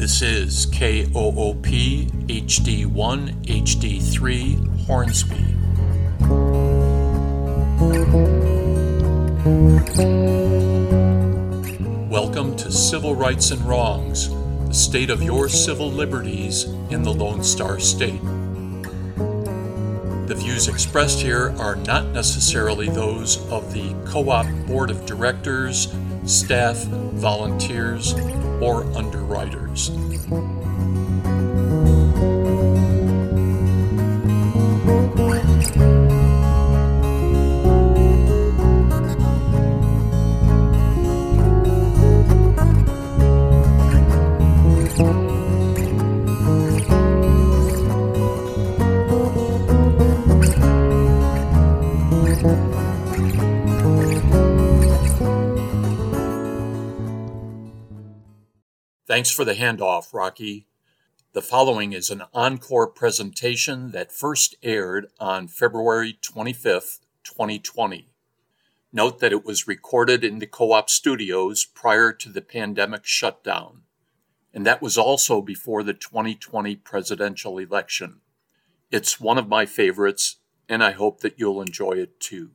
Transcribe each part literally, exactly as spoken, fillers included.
This is K O O P H D one H D three Hornsby. Welcome to Civil Rights and Wrongs, the state of your civil liberties in the Lone Star State. The views expressed here are not necessarily those of the Co-op Board of Directors, staff, volunteers, or underwriters. Thanks for the handoff, Rocky. The following is an encore presentation that first aired on February twenty-fifth, twenty twenty. Note that it was recorded in the Co-op studios prior to the pandemic shutdown, and that was also before the twenty twenty presidential election. It's one of my favorites, and I hope that you'll enjoy it too.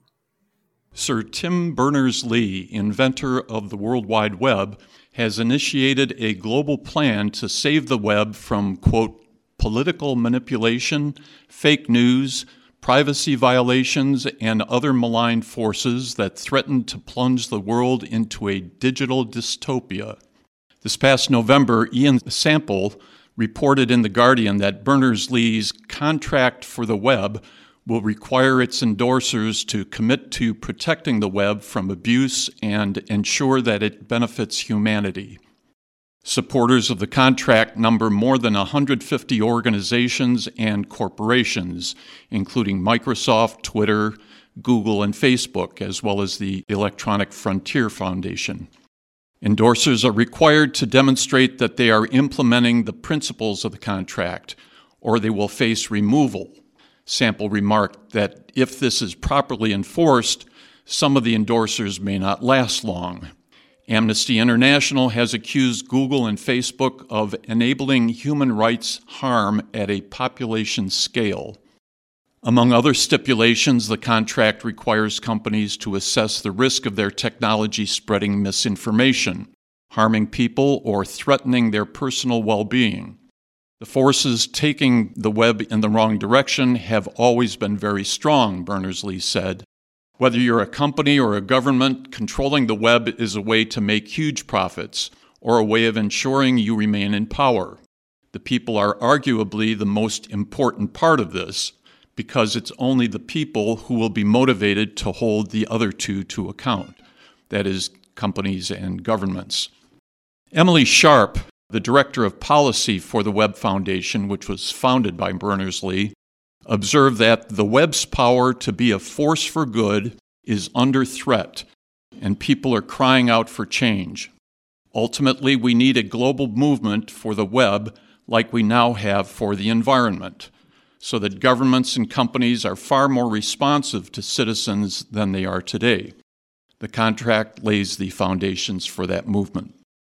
Sir Tim Berners-Lee, inventor of the World Wide Web, has initiated a global plan to save the web from, quote, political manipulation, fake news, privacy violations, and other malign forces that threaten to plunge the world into a digital dystopia. This past November, Ian Sample reported in The Guardian that Berners-Lee's contract for the web will require its endorsers to commit to protecting the web from abuse and ensure that it benefits humanity. Supporters of the contract number more than one hundred fifty organizations and corporations, including Microsoft, Twitter, Google, and Facebook, as well as the Electronic Frontier Foundation. Endorsers are required to demonstrate that they are implementing the principles of the contract, or they will face removal. Sample remarked that if this is properly enforced, some of the endorsers may not last long. Amnesty International has accused Google and Facebook of enabling human rights harm at a population scale. Among other stipulations, the contract requires companies to assess the risk of their technology spreading misinformation, harming people, or threatening their personal well-being. The forces taking the web in the wrong direction have always been very strong, Berners-Lee said. Whether you're a company or a government, controlling the web is a way to make huge profits or a way of ensuring you remain in power. The people are arguably the most important part of this because it's only the people who will be motivated to hold the other two to account, that is, companies and governments. Emily Sharp, the director of policy for the Web Foundation, which was founded by Berners-Lee, observed that the web's power to be a force for good is under threat, and people are crying out for change. Ultimately, we need a global movement for the web like we now have for the environment, so that governments and companies are far more responsive to citizens than they are today. The contract lays the foundations for that movement.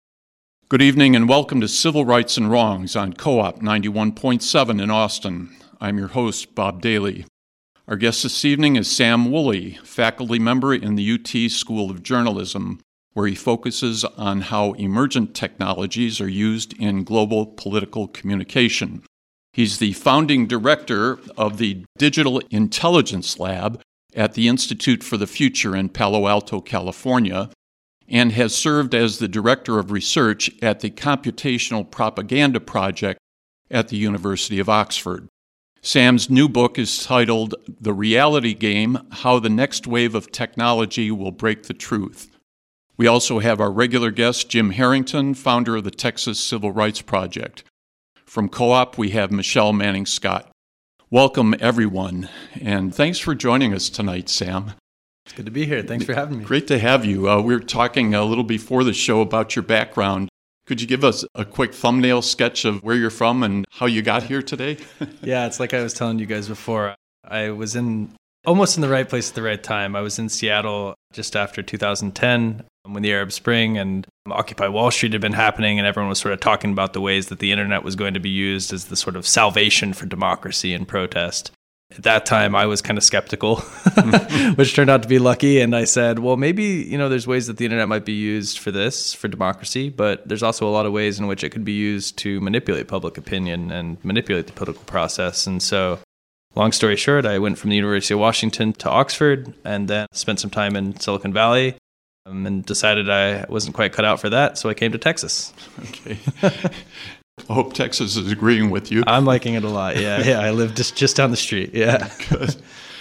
Good evening and welcome to Civil Rights and Wrongs on Co-op ninety-one point seven in Austin. I'm your host, Bob Daly. Our guest this evening is Sam Woolley, faculty member in the U T School of Journalism, where he focuses on how emergent technologies are used in global political communication. He's the founding director of the Digital Intelligence Lab at the Institute for the Future in Palo Alto, California, and has served as the Director of Research at the Computational Propaganda Project at the University of Oxford. Sam's new book is titled The Reality Game: How the Next Wave of Technology Will Break the Truth. We also have our regular guest, Jim Harrington, founder of the Texas Civil Rights Project. From Co-op, we have Michelle Manning-Scott. Welcome, everyone, and thanks for joining us tonight, Sam. It's good to be here. Thanks for having me. Great to have you. Uh, we were talking a little before the show about your background. Could you give us a quick thumbnail sketch of where you're from and how you got here today? Yeah, it's like I was telling you guys before. I was in almost in the right place at the right time. I was in Seattle just after two thousand ten. when the Arab Spring and Occupy Wall Street had been happening, and everyone was sort of talking about the ways that the internet was going to be used as the sort of salvation for democracy and protest. At that time, I was kind of skeptical, which turned out to be lucky. And I said, well, maybe, you know, there's ways that the internet might be used for this, for democracy, but there's also a lot of ways in which it could be used to manipulate public opinion and manipulate the political process. And so, long story short, I went from the University of Washington to Oxford and then spent some time in Silicon Valley um, and decided I wasn't quite cut out for that. So I came to Texas. Okay. I hope Texas is agreeing with you. I'm liking it a lot. Yeah, yeah. I live just, just down the street. Yeah. Good.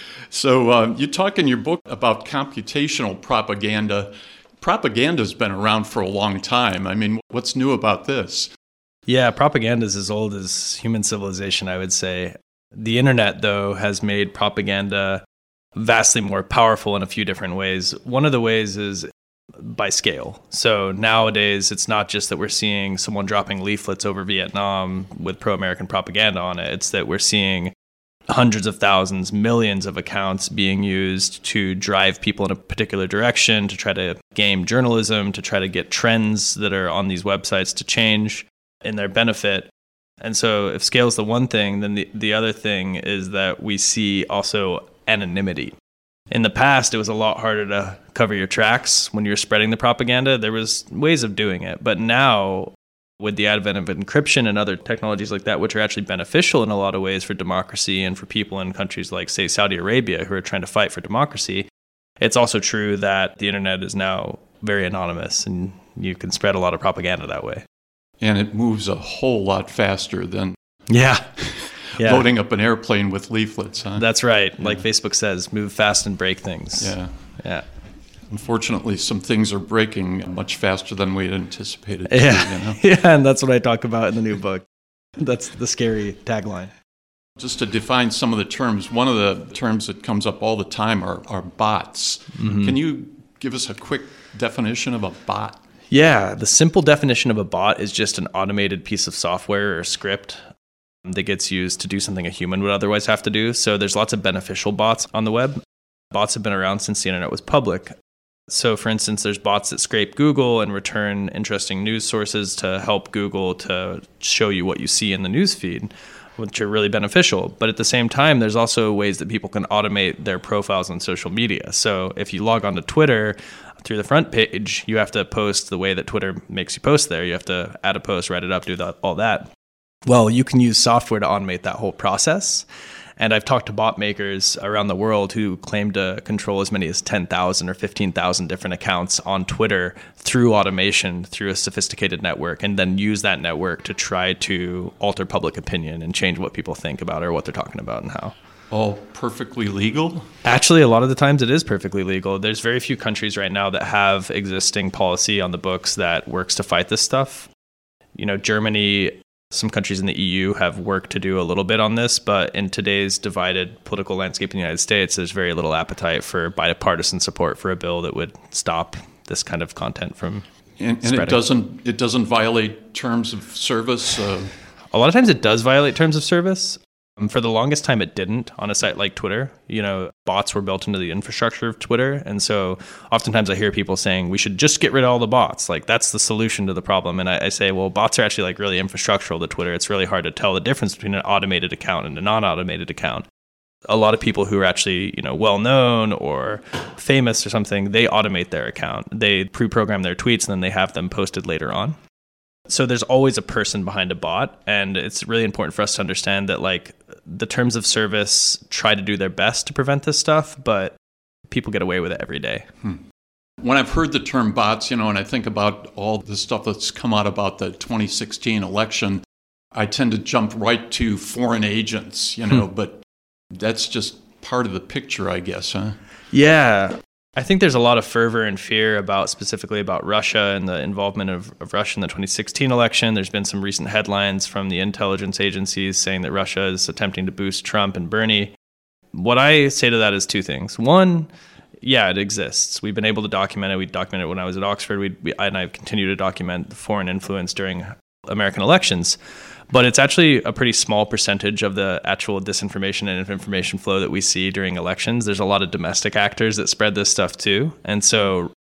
So um, you talk in your book about computational propaganda. Propaganda's been around for a long time. I mean, what's new about this? Yeah, propaganda is as old as human civilization, I would say. The internet, though, has made propaganda vastly more powerful in a few different ways. One of the ways is by scale. So nowadays, it's not just that we're seeing someone dropping leaflets over Vietnam with pro-American propaganda on it. It's that we're seeing hundreds of thousands, millions of accounts being used to drive people in a particular direction, to try to game journalism, to try to get trends that are on these websites to change in their benefit. And so if scale is the one thing, then the, the other thing is that we see also anonymity. In the past, it was a lot harder to cover your tracks when you were spreading the propaganda. There was ways of doing it. But now, with the advent of encryption and other technologies like that, which are actually beneficial in a lot of ways for democracy and for people in countries like, say, Saudi Arabia, who are trying to fight for democracy, it's also true that the internet is now very anonymous, and you can spread a lot of propaganda that way. And it moves a whole lot faster than yeah. Yeah. loading up an airplane with leaflets, huh? That's right. Yeah. Like Facebook says, move fast and break things. Yeah. Yeah. Unfortunately, some things are breaking much faster than we had anticipated. Yeah. To, you know? Yeah, and that's what I talk about in the new book. That's the scary tagline. Just to define some of the terms, one of the terms that comes up all the time are, are bots. Mm-hmm. Can you give us a quick definition of a bot? Yeah, the simple definition of a bot is just an automated piece of software or script that gets used to do something a human would otherwise have to do. So there's lots of beneficial bots on the web. Bots have been around since the internet was public. So for instance, there's bots that scrape Google and return interesting news sources to help Google to show you what you see in the news feed, which are really beneficial. But at the same time, there's also ways that people can automate their profiles on social media. So if you log on to Twitter, through the front page, you have to post the way that Twitter makes you post there. You have to add a post, write it up, do that, all that. Well, you can use software to automate that whole process. And I've talked to bot makers around the world who claim to control as many as ten thousand or fifteen thousand different accounts on Twitter through automation, through a sophisticated network, and then use that network to try to alter public opinion and change what people think about or what they're talking about and how. All perfectly legal? Actually, a lot of the times it is perfectly legal. There's very few countries right now that have existing policy on the books that works to fight this stuff. You know, Germany, some countries in the E U have worked to do a little bit on this, but in today's divided political landscape in the United States, there's very little appetite for bipartisan support for a bill that would stop this kind of content from and, and spreading. it doesn't it doesn't violate terms of service? Uh... A lot of times it does violate terms of service. Um, for the longest time, it didn't on a site like Twitter. You know, bots were built into the infrastructure of Twitter. And so oftentimes I hear people saying we should just get rid of all the bots. Like that's the solution to the problem. And I, I say, well, bots are actually like really infrastructural to Twitter. It's really hard to tell the difference between an automated account and a non-automated account. A lot of people who are actually, you know, well-known or famous or something, they automate their account. They pre-program their tweets and then they have them posted later on. So there's always a person behind a bot, and it's really important for us to understand that like the terms of service try to do their best to prevent this stuff, but people get away with it every day. Hmm. When I've heard the term bots, you know, and I think about all the stuff that's come out about the twenty sixteen election, I tend to jump right to foreign agents, you know, hmm. but that's just part of the picture, I guess, huh? Yeah. I think there's a lot of fervor and fear about specifically about Russia and the involvement of, of Russia in the twenty sixteen election. There's been some recent headlines from the intelligence agencies saying that Russia is attempting to boost Trump and Bernie. What I say to that is two things. One, yeah, it exists. We've been able to document it. We documented it when I was at Oxford. We, we and I continue to document foreign influence during American elections. But it's actually a pretty small percentage of the actual disinformation and information flow that we see during elections. There's a lot of domestic actors that spread this stuff too. And so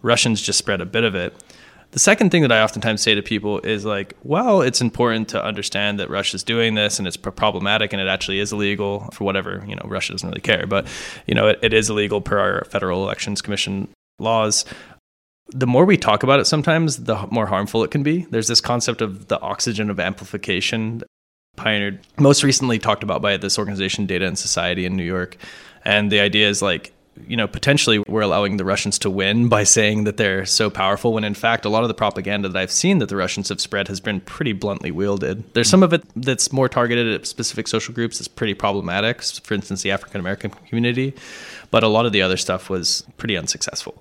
Russians just spread a bit of it. The second thing that I oftentimes say to people is like, well, it's important to understand that Russia's doing this and it's problematic and it actually is illegal for whatever, you know, Russia doesn't really care, but, you know, it, it is illegal per our Federal Elections Commission laws. The more we talk about it sometimes, the more harmful it can be. There's this concept of the oxygen of amplification, pioneered, most recently talked about by this organization, Data and Society in New York. And the idea is like, you know, potentially we're allowing the Russians to win by saying that they're so powerful, when in fact, a lot of the propaganda that I've seen that the Russians have spread has been pretty bluntly wielded. There's some of it that's more targeted at specific social groups that's pretty problematic, for instance, the African-American community, but a lot of the other stuff was pretty unsuccessful.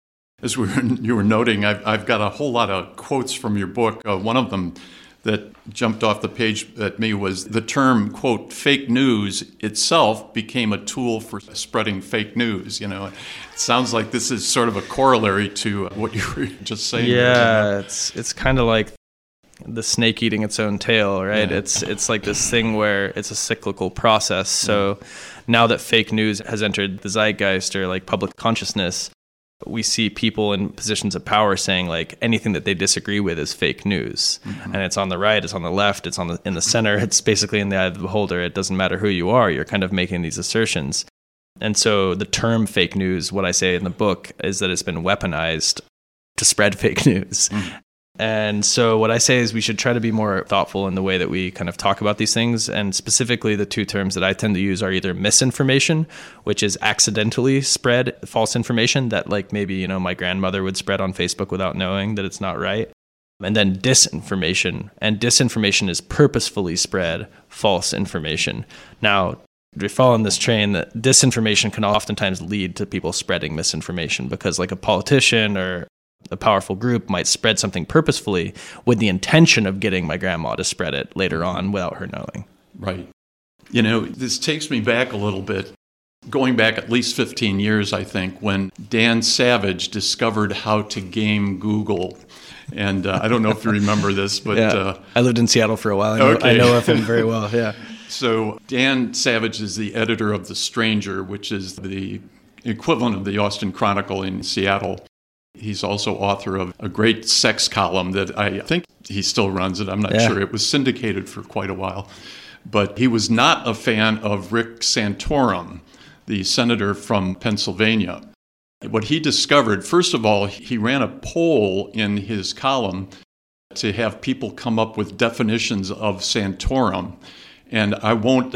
As we were, you were noting, I've, I've got a whole lot of quotes from your book. Uh, one of them that jumped off the page at me was the term, quote, fake news itself became a tool for spreading fake news. You know, it sounds like this is sort of a corollary to what you were just saying. Yeah, it's it's kind of like the snake eating its own tail, right? Yeah. It's it's like this thing where it's a cyclical process. So yeah. Now that fake news has entered the zeitgeist or like public consciousness, we see people in positions of power saying like anything that they disagree with is fake news. Mm-hmm. And it's on the right, it's on the left, it's on the in the center. It's basically in the eye of the beholder. It doesn't matter who you are. You're kind of making these assertions. And so the term fake news, what I say in the book is that it's been weaponized to spread fake news. Mm-hmm. And so what I say is we should try to be more thoughtful in the way that we kind of talk about these things. And specifically, the two terms that I tend to use are either misinformation, which is accidentally spread false information that like maybe, you know, my grandmother would spread on Facebook without knowing that it's not right. And then disinformation. And disinformation is purposefully spread false information. Now, we fall on this train that disinformation can oftentimes lead to people spreading misinformation because like a politician or a powerful group might spread something purposefully with the intention of getting my grandma to spread it later on without her knowing. Right. You know, this takes me back a little bit, going back at least fifteen years, I think, when Dan Savage discovered how to game Google. And uh, I don't know if you remember this, but... yeah. uh, I lived in Seattle for a while. I know, okay. I know of him very well, yeah. So Dan Savage is the editor of The Stranger, which is the equivalent of the Austin Chronicle in Seattle. He's also author of a great sex column that I think he still runs it. I'm not yeah. sure. It was syndicated for quite a while. But he was not a fan of Rick Santorum, the senator from Pennsylvania. What he discovered, first of all, he ran a poll in his column to have people come up with definitions of Santorum. And I won't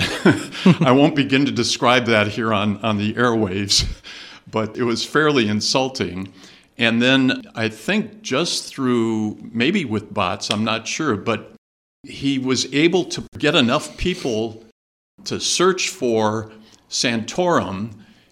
I won't begin to describe that here on, on the airwaves, but it was fairly insulting. And then I think just through, maybe with bots, I'm not sure, but he was able to get enough people to search for Santorum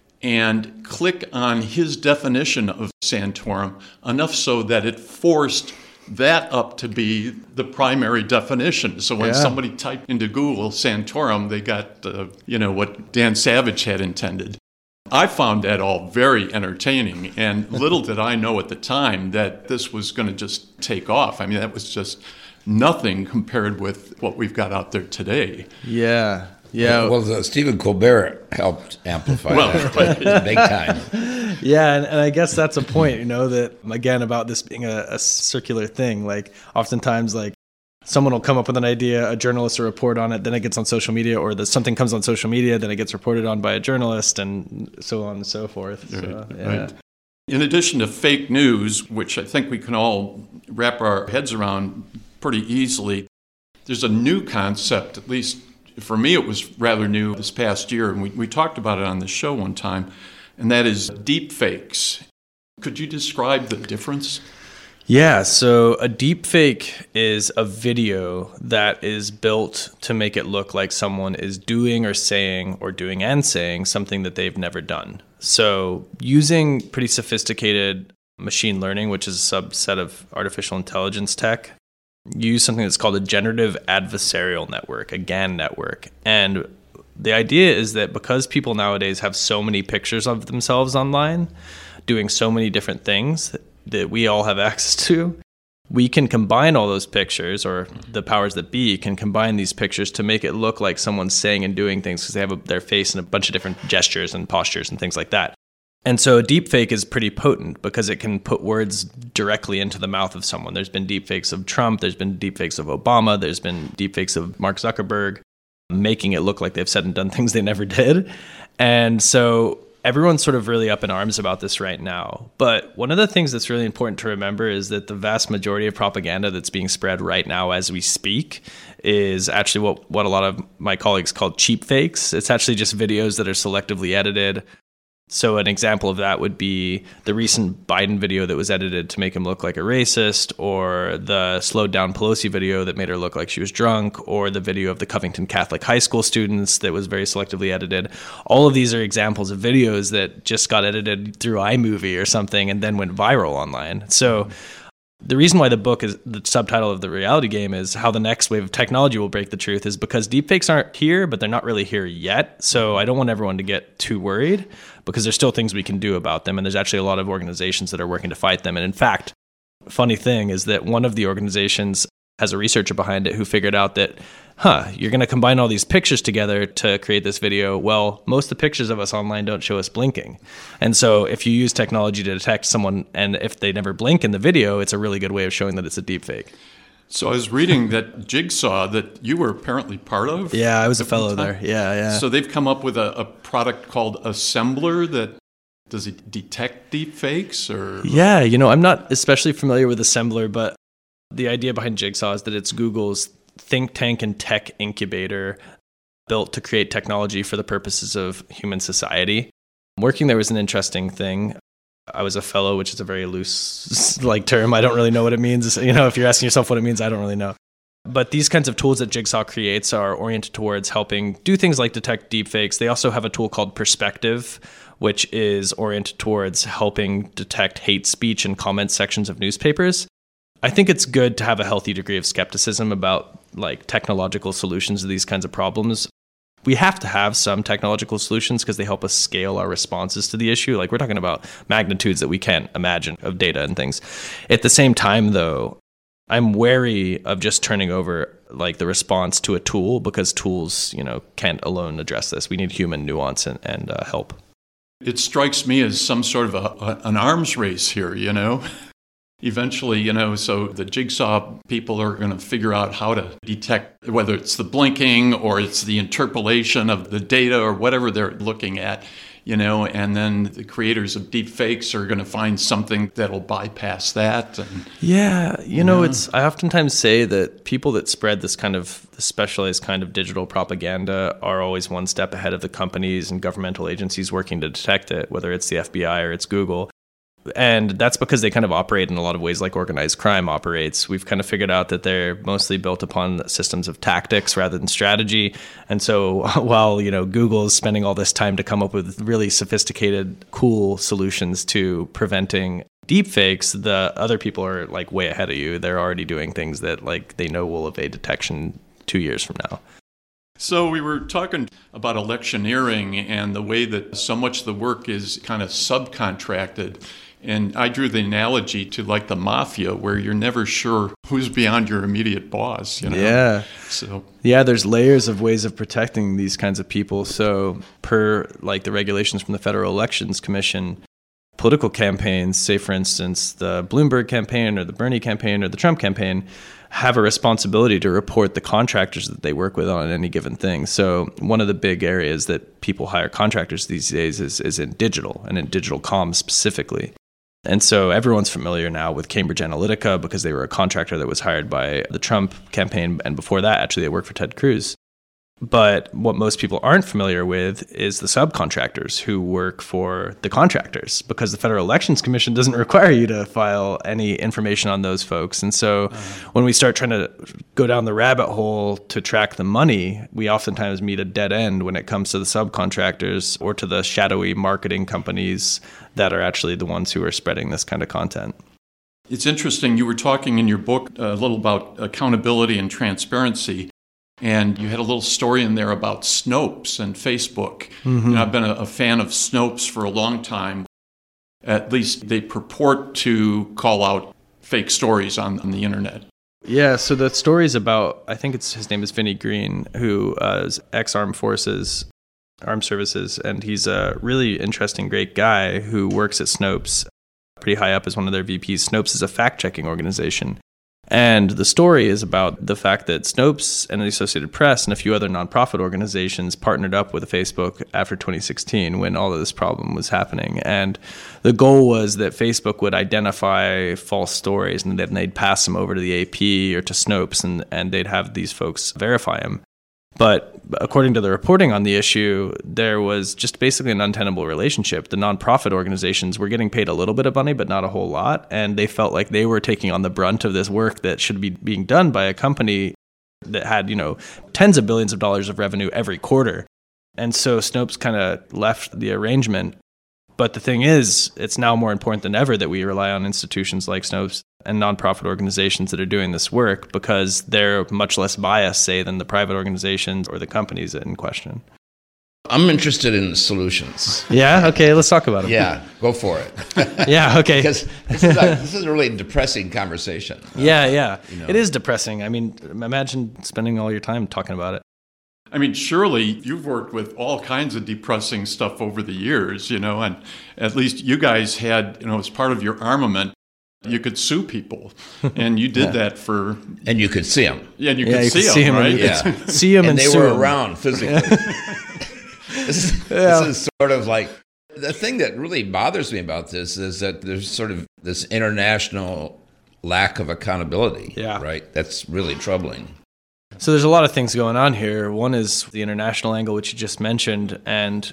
and click on his definition of Santorum, enough so that it forced that up to be the primary definition. So when yeah. somebody typed into Google Santorum, they got, uh, you know, what Dan Savage had intended. I found that all very entertaining, and little did I know at the time that this was going to just take off. I mean, that was just nothing compared with what we've got out there today. Yeah, yeah. Well, uh, Stephen Colbert helped amplify well, that big time. Yeah, and, and I guess that's a point, you know, that, again, about this being a, a circular thing. Like, oftentimes, like, someone will come up with an idea, a journalist will report on it, then it gets on social media, or the, something comes on social media, then it gets reported on by a journalist, and so on and so forth. Right, so, yeah. right. In addition to fake news, which I think we can all wrap our heads around pretty easily, there's a new concept, at least for me it was rather new this past year, and we, we talked about it on the show one time, and that is deep fakes. Could you describe the difference? Yeah, so a deep fake is a video that is built to make it look like someone is doing or saying or doing and saying something that they've never done. So using pretty sophisticated machine learning, which is a subset of artificial intelligence tech, use something that's called a generative adversarial network, a G A N network. And the idea is that because people nowadays have so many pictures of themselves online, doing so many different things that we all have access to, we can combine all those pictures, or the powers that be can combine these pictures to make it look like someone's saying and doing things because they have a, their face in a bunch of different gestures and postures and things like that. And so a deepfake is pretty potent because it can put words directly into the mouth of someone. There's been deepfakes of Trump, there's been deepfakes of Obama, there's been deepfakes of Mark Zuckerberg, making it look like they've said and done things they never did. And so everyone's sort of really up in arms about this right now. But one of the things that's really important to remember is that the vast majority of propaganda that's being spread right now as we speak is actually what, what a lot of my colleagues call cheap fakes. It's actually just videos that are selectively edited. So an example of that would be the recent Biden video that was edited to make him look like a racist, or the slowed down Pelosi video that made her look like she was drunk, or the video of the Covington Catholic high school students that was very selectively edited. All of these are examples of videos that just got edited through iMovie or something and then went viral online. So the reason why the book is the subtitle of The Reality Game is how the next wave of technology will break the truth is because deepfakes aren't here, but they're not really here yet. So I don't want everyone to get too worried because there's still things we can do about them. And there's actually a lot of organizations that are working to fight them. And in fact, funny thing is that one of the organizations has a researcher behind it who figured out that, huh, you're going to combine all these pictures together to create this video. Well, most of the pictures of us online don't show us blinking. And so if you use technology to detect someone, and if they never blink in the video, it's a really good way of showing that it's a deep fake. So I was reading that Jigsaw that you were apparently part of. Yeah, I was a fellow there. Yeah, yeah. So they've come up with a, a product called Assembler that, does it detect deep fakes or? Yeah, you know, I'm not especially familiar with Assembler, but the idea behind Jigsaw is that it's Google's think tank and tech incubator built to create technology for the purposes of human society. Working there was an interesting thing. I was a fellow, which is a very loose like term. I don't really know what it means. You know, if you're asking yourself what it means, I don't really know. But these kinds of tools that Jigsaw creates are oriented towards helping do things like detect deepfakes. They also have a tool called Perspective, which is oriented towards helping detect hate speech in comment sections of newspapers. I think it's good to have a healthy degree of skepticism about like technological solutions to these kinds of problems. We have to have some technological solutions because they help us scale our responses to the issue. Like we're talking about magnitudes that we can't imagine of data and things. At the same time, though, I'm wary of just turning over like the response to a tool because tools, you know, can't alone address this. We need human nuance and, and uh, help. It strikes me as some sort of a, a, an arms race here, you know? Eventually, you know, so the Jigsaw people are going to figure out how to detect whether it's the blinking or it's the interpolation of the data or whatever they're looking at, you know, and then the creators of deep fakes are going to find something that'll bypass that. And, yeah, you know, yeah. it's I oftentimes say that people that spread this kind of specialized kind of digital propaganda are always one step ahead of the companies and governmental agencies working to detect it, whether it's the F B I or it's Google. And that's because they kind of operate in a lot of ways like organized crime operates. We've kind of figured out that they're mostly built upon systems of tactics rather than strategy. And so while, you know, Google is spending all this time to come up with really sophisticated, cool solutions to preventing deepfakes, the other people are like way ahead of you. They're already doing things that like they know will evade detection two years from now. So we were talking about electioneering and the way that so much of the work is kind of subcontracted. And I drew the analogy to like the mafia, where you're never sure who's beyond your immediate boss. You know? Yeah. So yeah, there's layers of ways of protecting these kinds of people. So per like the regulations from the Federal Elections Commission, political campaigns, say for instance the Bloomberg campaign or the Bernie campaign or the Trump campaign, have a responsibility to report the contractors that they work with on any given thing. So one of the big areas that people hire contractors these days is, is in digital and in digital comms specifically. And so everyone's familiar now with Cambridge Analytica because they were a contractor that was hired by the Trump campaign. And before that, actually, they worked for Ted Cruz. But what most people aren't familiar with is the subcontractors who work for the contractors, because the Federal Elections Commission doesn't require you to file any information on those folks. And so uh-huh. when we start trying to go down the rabbit hole to track the money, we oftentimes meet a dead end when it comes to the subcontractors or to the shadowy marketing companies that are actually the ones who are spreading this kind of content. It's interesting. You were talking in your book a little about accountability and transparency. And you had a little story in there about Snopes and Facebook. Mm-hmm. And I've been a, a fan of Snopes for a long time. At least they purport to call out fake stories on, on the internet. Yeah, so the story is about, I think it's his name is Vinnie Green, who uh, is ex-armed forces. Armed Services, and he's a really interesting, great guy who works at Snopes, pretty high up as one of their V Ps. Snopes is a fact-checking organization. And the story is about the fact that Snopes and the Associated Press and a few other nonprofit organizations partnered up with Facebook after twenty sixteen when all of this problem was happening. And the goal was that Facebook would identify false stories and then they'd pass them over to the A P or to Snopes and, and they'd have these folks verify them. But according to the reporting on the issue, there was just basically an untenable relationship. The nonprofit organizations were getting paid a little bit of money, but not a whole lot. And they felt like they were taking on the brunt of this work that should be being done by a company that had, you know, tens of billions of dollars of revenue every quarter. And so Snopes kind of left the arrangement. But the thing is, it's now more important than ever that we rely on institutions like Snopes and nonprofit organizations that are doing this work because they're much less biased, say, than the private organizations or the companies in question. I'm interested in solutions. Yeah? Okay, let's talk about it. Yeah, go for it. Yeah, okay. Because this is, a, this is a really depressing conversation. Yeah, yeah. You know. It is depressing. I mean, imagine spending all your time talking about it. I mean, surely you've worked with all kinds of depressing stuff over the years, you know, and at least you guys had, you know, as part of your armament, you could sue people, and you did yeah. that for... And you could see them. Yeah, and you yeah, could you see, could them, see them, right? Yeah. See them and, and they sue were them. around physically. this, is, yeah. this is sort of like... The thing that really bothers me about this is that there's sort of this international lack of accountability, yeah. right? That's really troubling. So there's a lot of things going on here. One is the international angle, which you just mentioned. And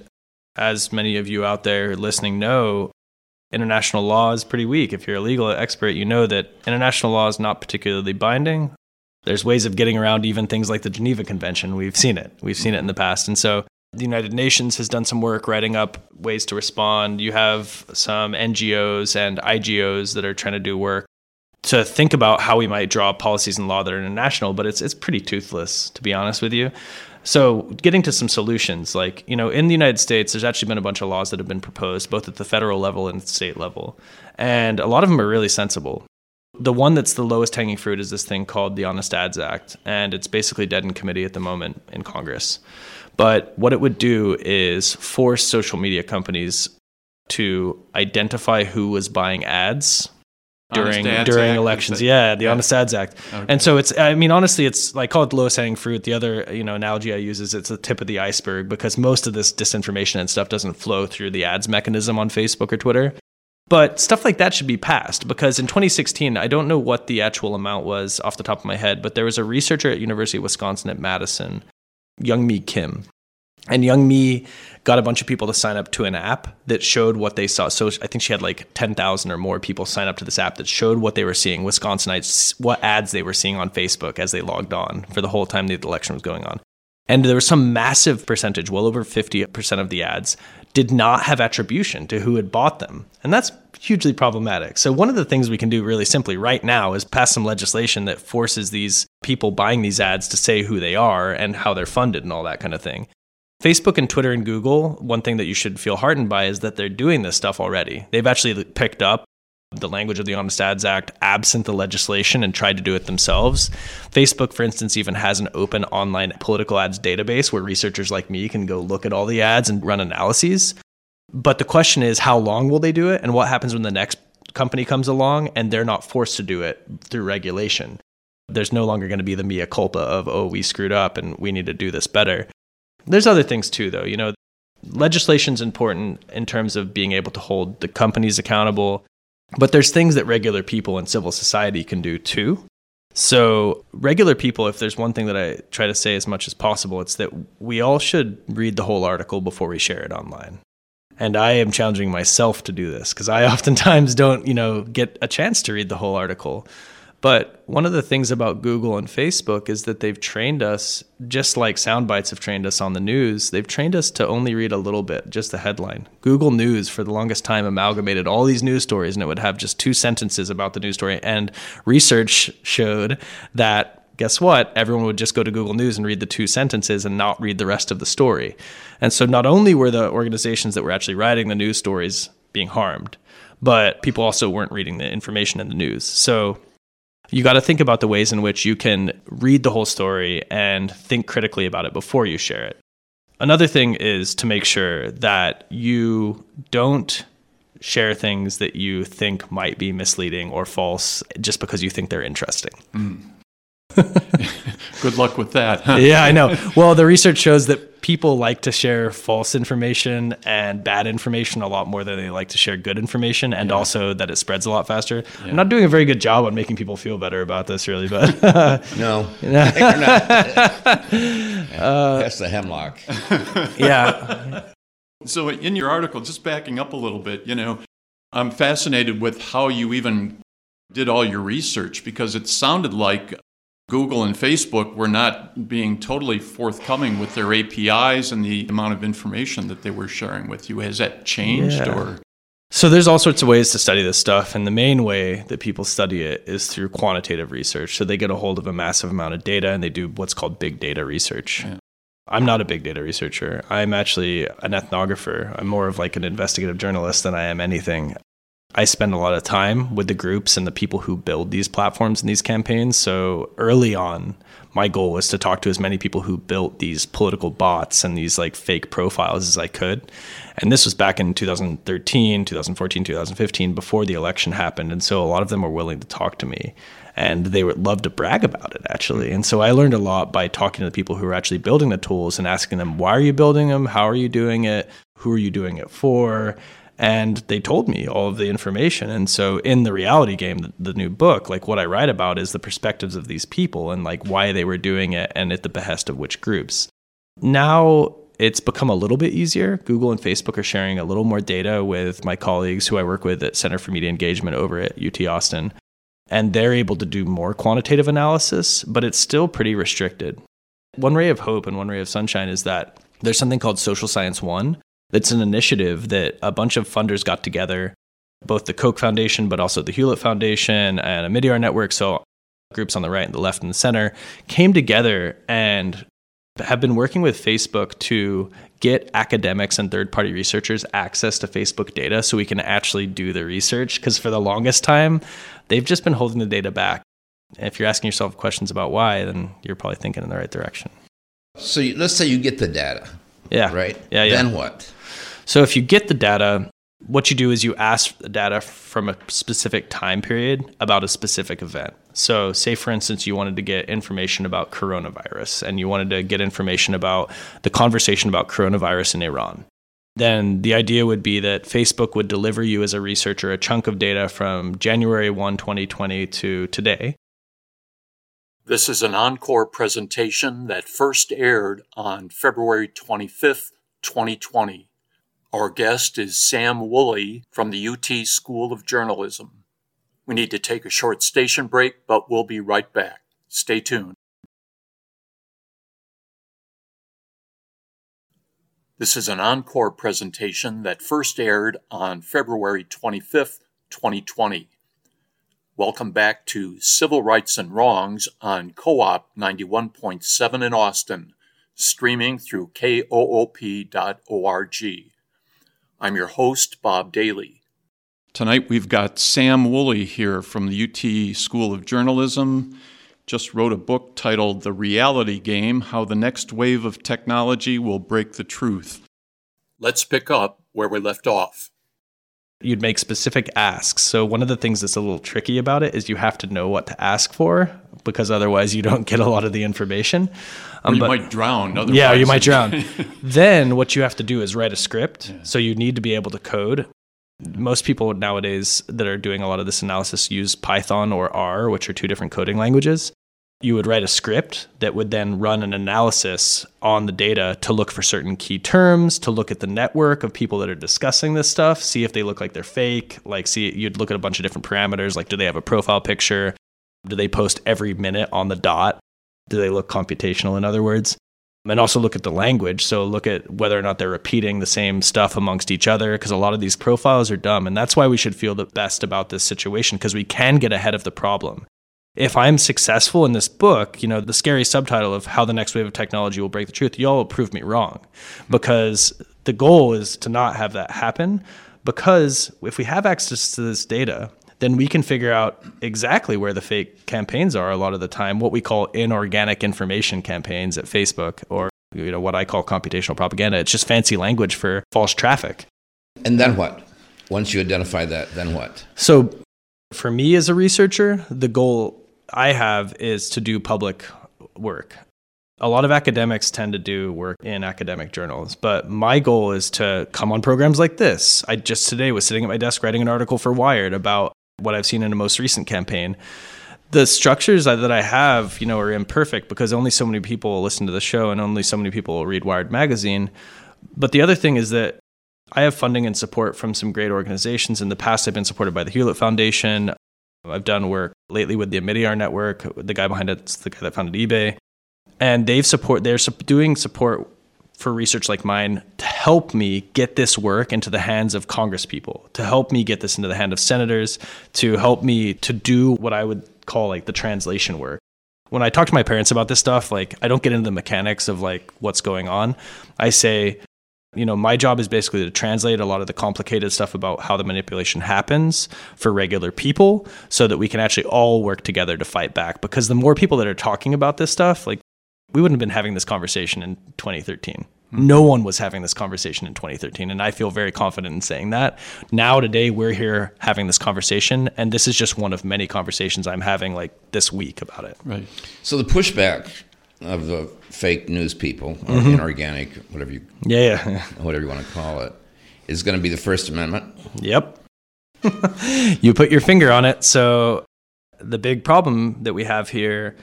as many of you out there listening know, international law is pretty weak. If you're a legal expert, you know that international law is not particularly binding. There's ways of getting around even things like the Geneva Convention. We've seen it. We've seen it in the past. And so the United Nations has done some work writing up ways to respond. You have some N G Os and I G Os that are trying to do work to think about how we might draw policies and law that are international, but it's it's pretty toothless, to be honest with you. So getting to some solutions, like, you know, in the United States, there's actually been a bunch of laws that have been proposed, both at the federal level and state level. And a lot of them are really sensible. The one that's the lowest hanging fruit is this thing called the Honest Ads Act, and it's basically dead in committee at the moment in Congress. But what it would do is force social media companies to identify who was buying ads during during Act, elections. Yeah, the yeah. Honest Ads Act. Okay. And so it's, I mean, honestly, it's like, call it the lowest hanging fruit. The other, you know, analogy I use is it's the tip of the iceberg because most of this disinformation and stuff doesn't flow through the ads mechanism on Facebook or Twitter. But stuff like that should be passed because in twenty sixteen, I don't know what the actual amount was off the top of my head, but there was a researcher at University of Wisconsin at Madison, Youngmi Kim. And Youngmi got a bunch of people to sign up to an app that showed what they saw. So I think she had like ten thousand or more people sign up to this app that showed what they were seeing, Wisconsinites, what ads they were seeing on Facebook as they logged on for the whole time the election was going on. And there was some massive percentage, well over fifty percent of the ads, did not have attribution to who had bought them. And that's hugely problematic. So one of the things we can do really simply right now is pass some legislation that forces these people buying these ads to say who they are and how they're funded and all that kind of thing. Facebook and Twitter and Google, one thing that you should feel heartened by is that they're doing this stuff already. They've actually picked up the language of the Honest Ads Act absent the legislation and tried to do it themselves. Facebook, for instance, even has an open online political ads database where researchers like me can go look at all the ads and run analyses. But the question is, how long will they do it? And what happens when the next company comes along and they're not forced to do it through regulation? There's no longer going to be the mea culpa of, oh, we screwed up and we need to do this better. There's other things too, though. You know, legislation's important in terms of being able to hold the companies accountable, but there's things that regular people in civil society can do too. So regular people, if there's one thing that I try to say as much as possible, it's that we all should read the whole article before we share it online. And I am challenging myself to do this because I oftentimes don't, you know, get a chance to read the whole article. But one of the things about Google and Facebook is that they've trained us, just like sound bites have trained us on the news, they've trained us to only read a little bit, just the headline. Google News, for the longest time, amalgamated all these news stories, and it would have just two sentences about the news story. And research showed that, guess what? Everyone would just go to Google News and read the two sentences and not read the rest of the story. And so not only were the organizations that were actually writing the news stories being harmed, but people also weren't reading the information in the news. So you got to think about the ways in which you can read the whole story and think critically about it before you share it. Another thing is to make sure that you don't share things that you think might be misleading or false just because you think they're interesting. Mm. Good luck with that. Huh? Yeah, I know. Well, the research shows that people like to share false information and bad information a lot more than they like to share good information, and yeah. also that it spreads a lot faster. Yeah. I'm not doing a very good job on making people feel better about this, really, but no, you're not. uh, That's the hemlock. Yeah. So in your article, just backing up a little bit, you know, I'm fascinated with how you even did all your research, because it sounded like Google and Facebook were not being totally forthcoming with their A P Is and the amount of information that they were sharing with you. Has that changed? Yeah. Or So there's all sorts of ways to study this stuff, and the main way that people study it is through quantitative research. So they get a hold of a massive amount of data, and they do what's called big data research. Yeah. I'm not a big data researcher. I'm actually an ethnographer. I'm more of like an investigative journalist than I am anything. I spend a lot of time with the groups and the people who build these platforms and these campaigns. So early on, my goal was to talk to as many people who built these political bots and these like fake profiles as I could. And this was back in two thousand thirteen, two thousand fourteen, two thousand fifteen, before the election happened. And so a lot of them were willing to talk to me, and they would love to brag about it, actually. And so I learned a lot by talking to the people who were actually building the tools and asking them, why are you building them? How are you doing it? Who are you doing it for? And they told me all of the information. And so in The Reality Game, the, the new book, like what I write about is the perspectives of these people and like why they were doing it and at the behest of which groups. Now it's become a little bit easier. Google and Facebook are sharing a little more data with my colleagues who I work with at Center for Media Engagement over at U T Austin. And they're able to do more quantitative analysis, but it's still pretty restricted. One ray of hope and one ray of sunshine is that there's something called Social Science One. It's an initiative that a bunch of funders got together, both the Koch Foundation, but also the Hewlett Foundation and Omidyar Network. So groups on the right and the left and the center came together and have been working with Facebook to get academics and third-party researchers access to Facebook data so we can actually do the research. Because for the longest time, they've just been holding the data back. And if you're asking yourself questions about why, then you're probably thinking in the right direction. So you, let's say you get the data. Yeah. Right? Yeah, yeah. Then what? So if you get the data, what you do is you ask the data from a specific time period about a specific event. So say, for instance, you wanted to get information about coronavirus and you wanted to get information about the conversation about coronavirus in Iran. Then the idea would be that Facebook would deliver you as a researcher a chunk of data from January first, twenty twenty to today. This is an encore presentation that first aired on February twenty-fifth, twenty twenty. Our guest is Sam Woolley from the U T School of Journalism. We need to take a short station break, but we'll be right back. Stay tuned. This is an encore presentation that first aired on February twenty-fifth, twenty twenty. Welcome back to Civil Rights and Wrongs on Co-op ninety-one point seven in Austin, streaming through K O O P dot org. I'm your host, Bob Daly. Tonight we've got Sam Woolley here from the U T School of Journalism. Just wrote a book titled The Reality Game, How the Next Wave of Technology Will Break the Truth. Let's pick up where we left off. You'd make specific asks. So one of the things that's a little tricky about it is you have to know what to ask for, because otherwise you don't get a lot of the information. Um, or you but, might drown. Otherwise. Yeah, you might drown. Then what you have to do is write a script. Yeah. So you need to be able to code. Most people nowadays that are doing a lot of this analysis use Python or R, which are two different coding languages. You would write a script that would then run an analysis on the data to look for certain key terms, to look at the network of people that are discussing this stuff, see if they look like they're fake, like see, you'd look at a bunch of different parameters, like do they have a profile picture? Do they post every minute on the dot? Do they look computational, in other words? And also look at the language. So look at whether or not they're repeating the same stuff amongst each other, because a lot of these profiles are dumb. And that's why we should feel the best about this situation, because we can get ahead of the problem. If I'm successful in this book, you know, the scary subtitle of How the Next Wave of Technology Will Break the Truth, y'all will prove me wrong, because the goal is to not have that happen. Because if we have access to this data, then we can figure out exactly where the fake campaigns are a lot of the time, what we call inorganic information campaigns at Facebook, or you know, what I call computational propaganda. It's just fancy language for false traffic. And then what? Once you identify that, then what? So for me as a researcher, the goal I have is to do public work. A lot of academics tend to do work in academic journals, but my goal is to come on programs like this. I just today was sitting at my desk writing an article for Wired about what I've seen in a most recent campaign. The structures that I have, you know, are imperfect because only so many people listen to the show and only so many people read Wired magazine. But the other thing is that I have funding and support from some great organizations. In the past, I've been supported by the Hewlett Foundation. I've done work lately with the Omidyar Network. The guy behind it's the guy that founded eBay. And they've support, they're doing support for research like mine to help me get this work into the hands of Congress people, to help me get this into the hand of senators, to help me to do what I would call like the translation work. When I talk to my parents about this stuff, like I don't get into the mechanics of like what's going on. I say, you know, my job is basically to translate a lot of the complicated stuff about how the manipulation happens for regular people so that we can actually all work together to fight back. Because the more people that are talking about this stuff, like we wouldn't have been having this conversation in twenty thirteen. Mm-hmm. No one was having this conversation in twenty thirteen. And I feel very confident in saying that. Now, today, we're here having this conversation. And this is just one of many conversations I'm having like this week about it. Right. So the pushback of the fake news people, or mm-hmm. inorganic, whatever you, yeah, yeah. whatever you want to call it, is going to be the First Amendment. Yep. You put your finger on it. So the big problem that we have here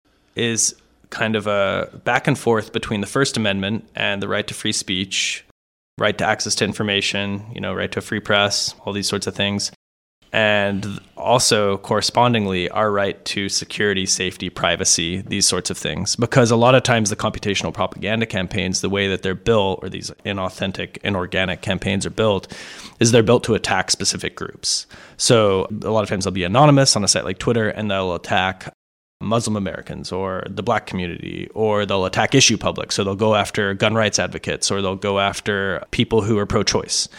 is kind of a back and forth between the First Amendment and the right to free speech, right to access to information, you know, right to a free press, all these sorts of things. And also correspondingly, our right to security, safety, privacy, these sorts of things. Because a lot of times the computational propaganda campaigns, the way that they're built, or these inauthentic, inorganic campaigns are built, is they're built to attack specific groups. So a lot of times they'll be anonymous on a site like Twitter, and they'll attack Muslim Americans or the black community, or they'll attack issue public. So they'll go after gun rights advocates, or they'll go after people who are pro-choice.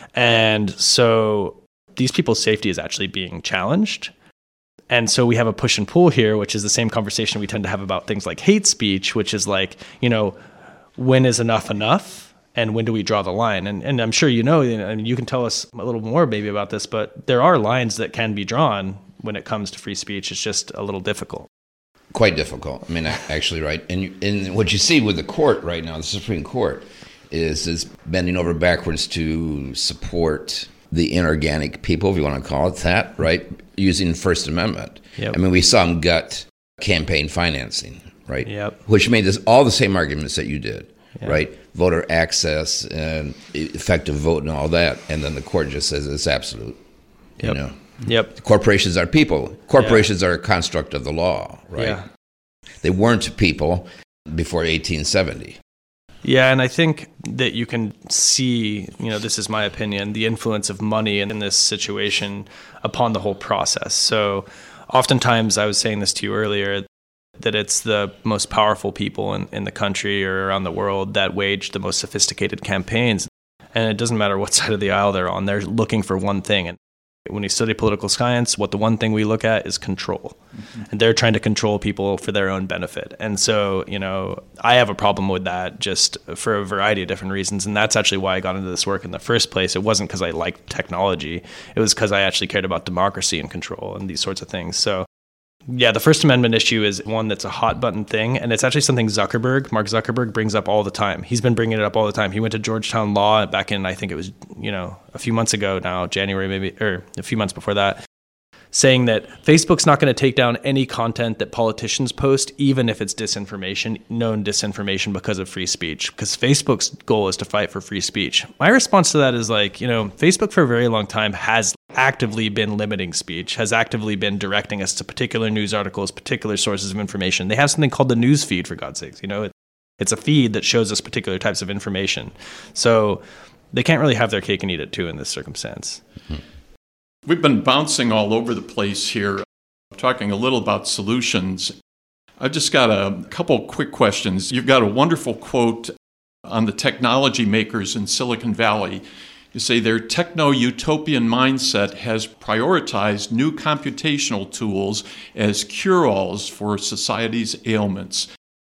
And so these people's safety is actually being challenged. And so we have a push and pull here, which is the same conversation we tend to have about things like hate speech, which is like, you know, when is enough enough? And when do we draw the line? And and I'm sure you know, and you can tell us a little more maybe about this, but there are lines that can be drawn when it comes to free speech. It's just a little difficult. Quite difficult. I mean, actually, right. And, you, and what you see with the court right now, the Supreme Court, is is bending over backwards to support the inorganic people, if you want to call it that, right, using First Amendment. Yep. I mean, we saw them gut campaign financing, right? Yep. Which made this all the same arguments that you did, yep. right? Voter access and effective vote and all that. And then the court just says it's absolute, you yep. know. Yep. Corporations are people. Corporations yeah. are a construct of the law, right? Yeah. They weren't people before eighteen seventy. Yeah, and I think that you can see, you know, this is my opinion, the influence of money in this situation upon the whole process. So oftentimes, I was saying this to you earlier, that it's the most powerful people in, in the country or around the world that wage the most sophisticated campaigns. And it doesn't matter what side of the aisle they're on, they're looking for one thing. And when you study political science, what the one thing we look at is control. Mm-hmm. And they're trying to control people for their own benefit. And so, you know, I have a problem with that just for a variety of different reasons. And that's actually why I got into this work in the first place. It wasn't because I liked technology. It was because I actually cared about democracy and control and these sorts of things. So yeah, the First Amendment issue is one that's a hot button thing. And it's actually something Zuckerberg, Mark Zuckerberg, brings up all the time. He's been bringing it up all the time. He went to Georgetown Law back in, I think it was, you know, a few months ago now, January maybe, or a few months before that, saying that Facebook's not going to take down any content that politicians post, even if it's disinformation, known disinformation because of free speech, because Facebook's goal is to fight for free speech. My response to that is like, you know, Facebook for a very long time has actively been limiting speech, has actively been directing us to particular news articles, particular sources of information. They have something called the news feed, for God's sakes. You know, it, it's a feed that shows us particular types of information. So they can't really have their cake and eat it too in this circumstance. Mm-hmm. We've been bouncing all over the place here, talking a little about solutions. I've just got a couple quick questions. You've got a wonderful quote on the technology makers in Silicon Valley. You say their techno-utopian mindset has prioritized new computational tools as cure-alls for society's ailments.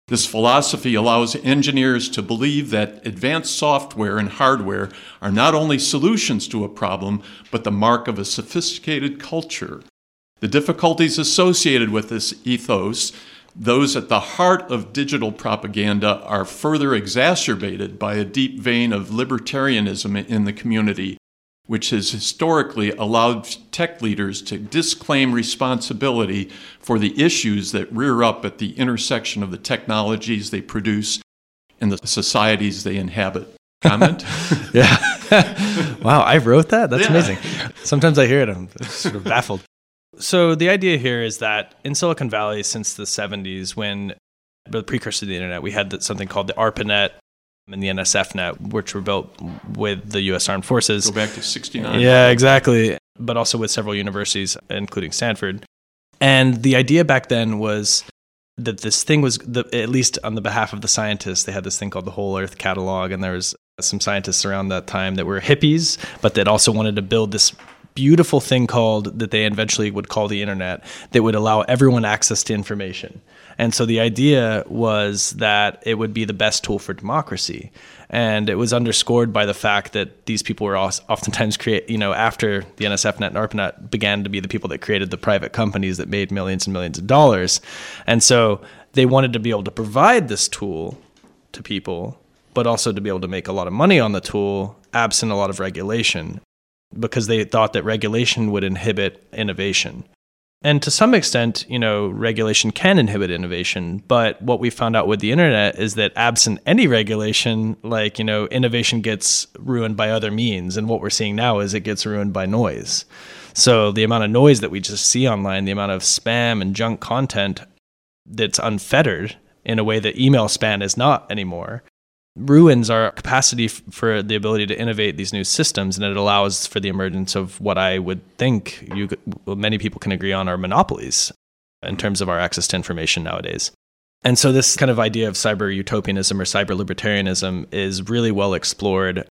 This philosophy allows engineers to believe that advanced software and hardware are not only solutions to a problem, but the mark of a sophisticated culture. The difficulties associated with this ethos, those at the heart of digital propaganda, are further exacerbated by a deep vein of libertarianism in the community, which has historically allowed tech leaders to disclaim responsibility for the issues that rear up at the intersection of the technologies they produce and the societies they inhabit. Comment? Yeah. Wow, I wrote that? That's Yeah. amazing. Sometimes I hear it, I'm sort of baffled. So the idea here is that in Silicon Valley since the seventies, when the precursor to the internet, we had something called the ARPANET and the N S F net, which were built with the U S Armed Forces. Go back to sixty-nine. Yeah, exactly. But also with several universities, including Stanford. And the idea back then was that this thing was, the, at least on the behalf of the scientists, they had this thing called the Whole Earth Catalog, and there was some scientists around that time that were hippies, but that also wanted to build this beautiful thing called, that they eventually would call the internet, that would allow everyone access to information. And so the idea was that it would be the best tool for democracy. And it was underscored by the fact that these people were oftentimes create, you know, after the N S F net and ARPANET began to be the people that created the private companies that made millions and millions of dollars. And so they wanted to be able to provide this tool to people, but also to be able to make a lot of money on the tool, absent a lot of regulation, because they thought that regulation would inhibit innovation. And to some extent, you know, regulation can inhibit innovation. But what we found out with the internet is that absent any regulation, like, you know, innovation gets ruined by other means. And what we're seeing now is it gets ruined by noise. So the amount of noise that we just see online, the amount of spam and junk content that's unfettered in a way that email spam is not anymore, ruins our capacity f- for the ability to innovate these new systems, and it allows for the emergence of what I would think you could, well, many people can agree on are monopolies in terms of our access to information nowadays. And so this kind of idea of cyber utopianism or cyber libertarianism is really well explored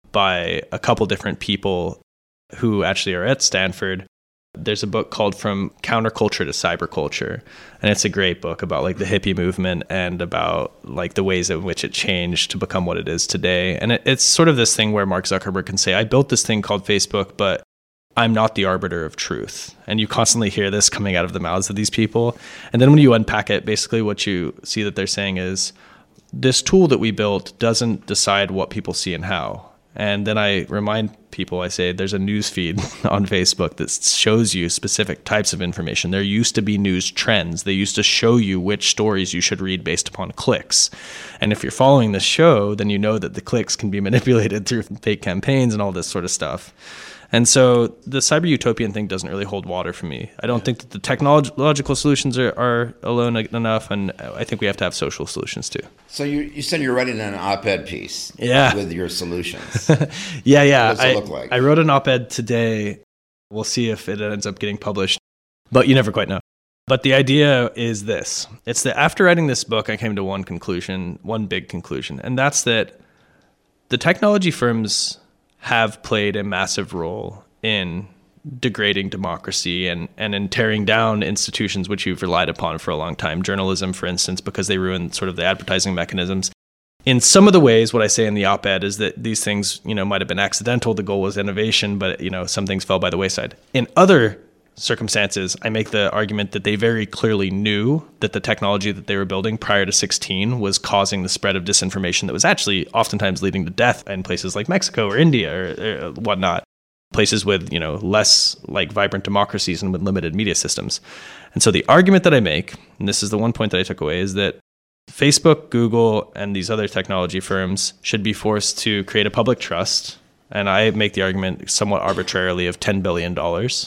by a couple different people who actually are at Stanford. There's a book called From Counterculture to Cyberculture, and it's a great book about like the hippie movement and about like the ways in which it changed to become what it is today. And it, it's sort of this thing where Mark Zuckerberg can say, I built this thing called Facebook, but I'm not the arbiter of truth. And you constantly hear this coming out of the mouths of these people. And then when you unpack it, basically what you see that they're saying is, this tool that we built doesn't decide what people see and how. And then I remind people, I say, there's a news feed on Facebook that shows you specific types of information. There used to be news trends. They used to show you which stories you should read based upon clicks. And if you're following the show, then you know that the clicks can be manipulated through fake campaigns and all this sort of stuff. And so the cyber utopian thing doesn't really hold water for me. I don't think that the technological solutions are, are alone enough, and I think we have to have social solutions too. So you you said you're writing an op-ed piece yeah. with your solutions. yeah, yeah. What does it I, look like? I wrote an op-ed today. We'll see if it ends up getting published, but you never quite know. But the idea is this. It's that after writing this book, I came to one conclusion, one big conclusion, and that's that the technology firms have played a massive role in degrading democracy and, and in tearing down institutions which you've relied upon for a long time. Journalism, for instance, because they ruin sort of the advertising mechanisms. In some of the ways, what I say in the op-ed is that these things, you know, might have been accidental. The goal was innovation, but, you know, some things fell by the wayside. In other circumstances, I make the argument that they very clearly knew that the technology that they were building prior to sixteen was causing the spread of disinformation that was actually oftentimes leading to death in places like Mexico or India or, or whatnot, places with, you know, less like vibrant democracies and with limited media systems. And so the argument that I make, and this is the one point that I took away, is that Facebook, Google, and these other technology firms should be forced to create a public trust, and I make the argument somewhat arbitrarily of ten billion dollars,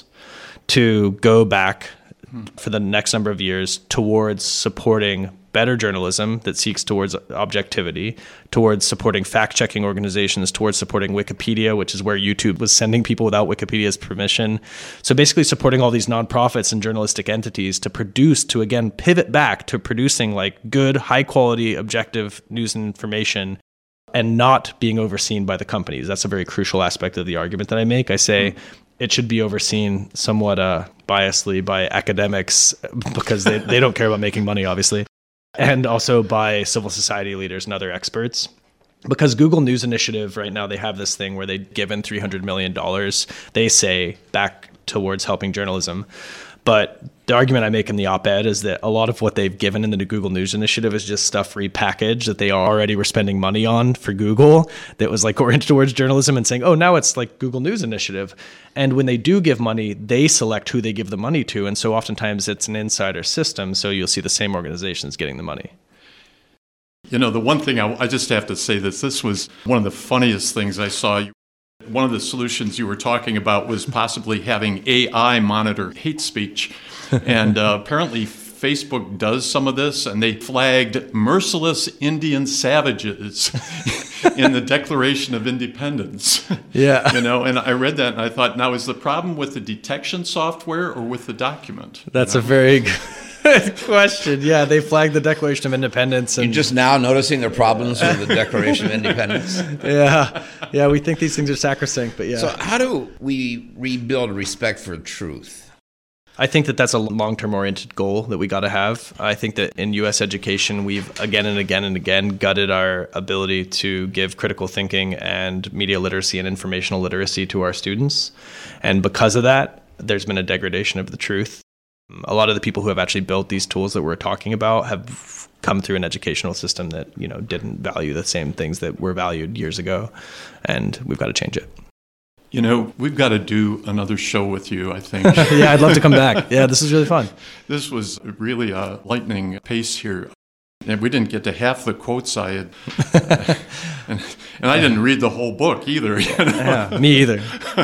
to go back for the next number of years towards supporting better journalism that seeks towards objectivity, towards supporting fact-checking organizations, towards supporting Wikipedia, which is where YouTube was sending people without Wikipedia's permission. So basically supporting all these nonprofits and journalistic entities to produce, to again pivot back to producing like good, high-quality, objective news and information, and not being overseen by the companies. That's a very crucial aspect of the argument that I make. I say, mm-hmm. It should be overseen somewhat uh, biasedly by academics because they, they don't care about making money, obviously. and also by civil society leaders and other experts. Because Google News Initiative right now, they have this thing where they've given three hundred million dollars, they say, back towards helping journalism. But the argument I make in the op-ed is that a lot of what they've given in the Google News Initiative is just stuff repackaged that they already were spending money on for Google that was like oriented towards journalism and saying, oh, now it's like Google News Initiative. And when they do give money, they select who they give the money to. And so oftentimes it's an insider system. So you'll see the same organizations getting the money. You know, the one thing I, I just have to say this, this was one of the funniest things I saw. One of the solutions you were talking about was possibly having A I monitor hate speech. And uh, apparently Facebook does some of this, and they flagged merciless Indian savages in the Declaration of Independence. Yeah. You know, and I read that and I thought, now is the problem with the detection software or with the document? That's you know? a very good question. Yeah, they flagged the Declaration of Independence. And You're just now noticing their problems with the Declaration of Independence. yeah, yeah, we think these things are sacrosanct, but yeah. So how do we rebuild respect for truth? I think that that's a long-term oriented goal that we got to have. I think that in U S education, we've again and again and again gutted our ability to give critical thinking and media literacy and informational literacy to our students. And because of that, there's been a degradation of the truth. A lot of the people who have actually built these tools that we're talking about have come through an educational system that, you know, didn't value the same things that were valued years ago. And we've got to change it. You know, we've got to do another show with you, I think. Yeah, I'd love to come back. Yeah, this is really fun. This was really a lightning pace here. And we didn't get to half the quotes I had. and, and I didn't read the whole book either. You know? Yeah, me either.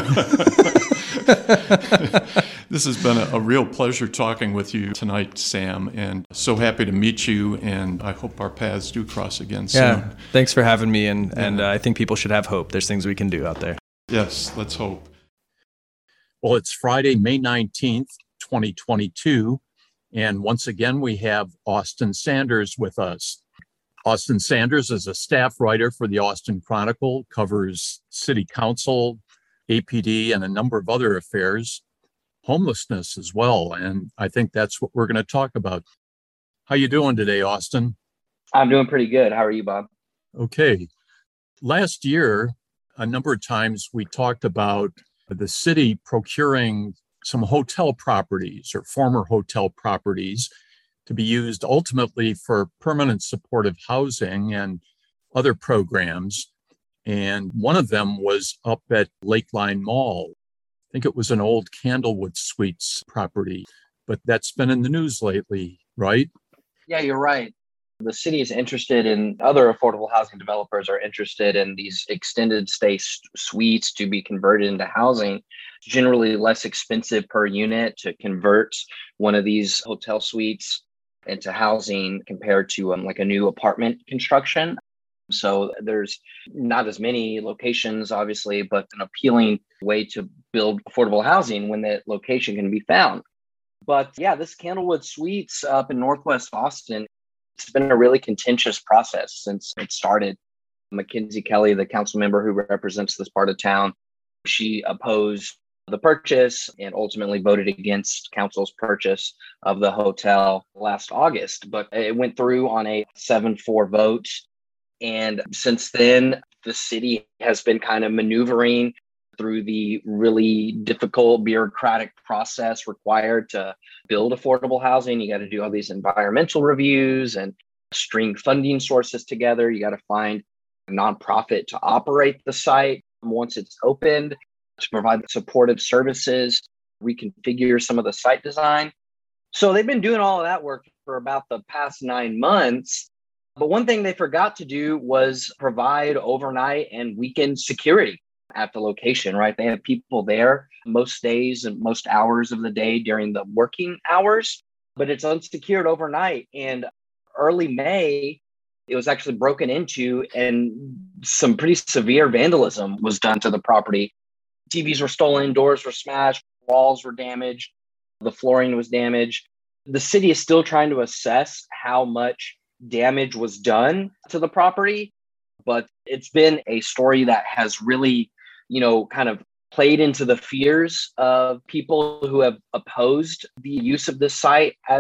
This has been a, a real pleasure talking with you tonight, Sam, and so happy to meet you, and I hope our paths do cross again soon. Yeah, thanks for having me, and, Yeah. and uh, I think people should have hope. There's things we can do out there. Yes, let's hope. Well, it's Friday, May nineteenth, twenty twenty-two, and once again, we have Austin Sanders with us. Austin Sanders is a staff writer for the Austin Chronicle, covers city council, A P D, and a number of other affairs, homelessness as well, and I think that's what we're going to talk about. How you doing today, Austin? I'm doing pretty good. How are you, Bob? Okay. Last year, a number of times we talked about the city procuring some hotel properties or former hotel properties to be used ultimately for permanent supportive housing and other programs. And one of them was up at Lakeline Mall. I think it was an old Candlewood Suites property, but that's been in the news lately, right? Yeah, you're right. The city is interested in, other affordable housing developers are interested in these extended stay suites to be converted into housing. It's generally less expensive per unit to convert one of these hotel suites into housing compared to um, like a new apartment construction. So there's not as many locations, obviously, but an appealing way to build affordable housing when that location can be found. But yeah, this Candlewood Suites up in Northwest Austin, it's been a really contentious process since it started. Mackenzie Kelly, the council member who represents this part of town, she opposed the purchase and ultimately voted against council's purchase of the hotel last August. But it went through on a seven four vote. And since then, the city has been kind of maneuvering through the really difficult bureaucratic process required to build affordable housing. You got to do all these environmental reviews and string funding sources together. You got to find a nonprofit to operate the site once it's opened, to provide supportive services, reconfigure some of the site design. So they've been doing all of that work for about the past nine months. But one thing they forgot to do was provide overnight and weekend security at the location, right? They have people there most days and most hours of the day during the working hours, but it's unsecured overnight. And early May, it was actually broken into and some pretty severe vandalism was done to the property. T Vs were stolen, doors were smashed, walls were damaged, the flooring was damaged. The city is still trying to assess how much damage was done to the property, but it's been a story that has really, you know, kind of played into the fears of people who have opposed the use of this site as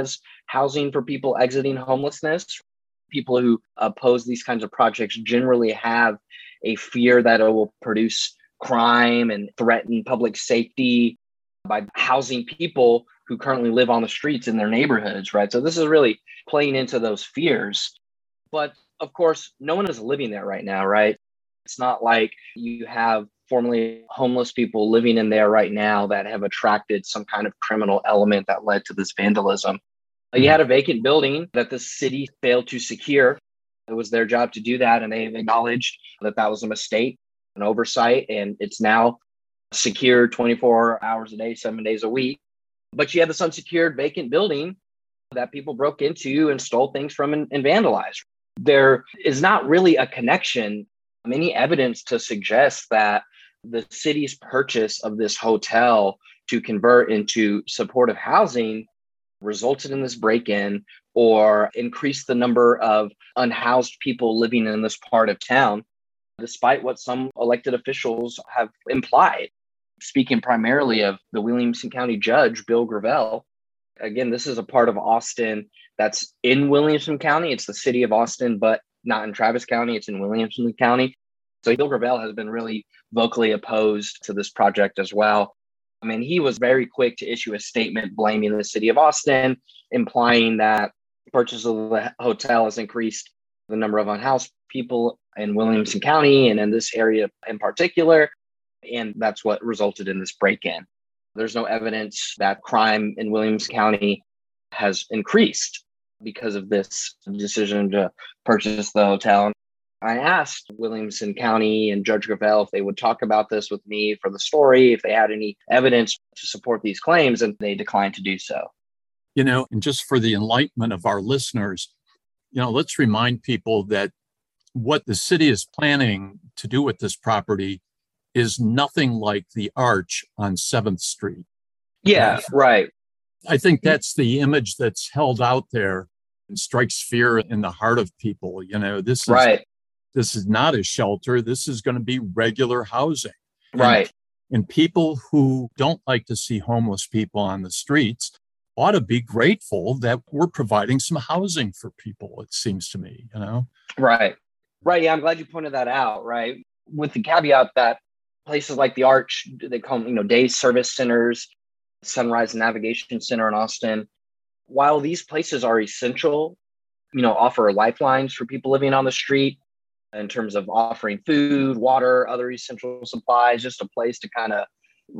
housing for people exiting homelessness. People who oppose these kinds of projects generally have a fear that it will produce crime and threaten public safety by housing people who currently live on the streets in their neighborhoods, right? So this is really playing into those fears. But of course, no one is living there right now, right? It's not like you have formerly homeless people living in there right now that have attracted some kind of criminal element that led to this vandalism. You had a vacant building that the city failed to secure. It was their job to do that, and they've acknowledged that that was a mistake, an oversight, and it's now secured twenty-four hours a day, seven days a week. But you had this unsecured vacant building that people broke into and stole things from and, and vandalized. There is not really a connection, any evidence to suggest that the city's purchase of this hotel to convert into supportive housing resulted in this break-in or increased the number of unhoused people living in this part of town, despite what some elected officials have implied. Speaking primarily of the Williamson County Judge, Bill Gravel, again, this is a part of Austin that's in Williamson County. It's the city of Austin, but not in Travis County. It's in Williamson County. So Bill Gravel has been really vocally opposed to this project as well. I mean, he was very quick to issue a statement blaming the city of Austin, implying that purchase of the hotel has increased the number of unhoused people in Williamson County and in this area in particular. And that's what resulted in this break-in. There's no evidence that crime in Williamson County has increased because of this decision to purchase the hotel. I asked Williamson County and Judge Gravel if they would talk about this with me for the story, if they had any evidence to support these claims, and they declined to do so. You know, and just for the enlightenment of our listeners, you know, let's remind people that what the city is planning to do with this property is nothing like the Arch on seventh Street. Yeah, right. I think that's the image that's held out there and strikes fear in the heart of people. You know, this is right. This is not a shelter. This is going to be regular housing. Right. And, and people who don't like to see homeless people on the streets ought to be grateful that we're providing some housing for people, it seems to me, you know? Right. Right. Yeah, I'm glad you pointed that out, right? With the caveat that places like the Arch, they call them, you know, day service centers, Sunrise Navigation Center in Austin, while these places are essential, you know, offer lifelines for people living on the street, in terms of offering food, water, other essential supplies, just a place to kind of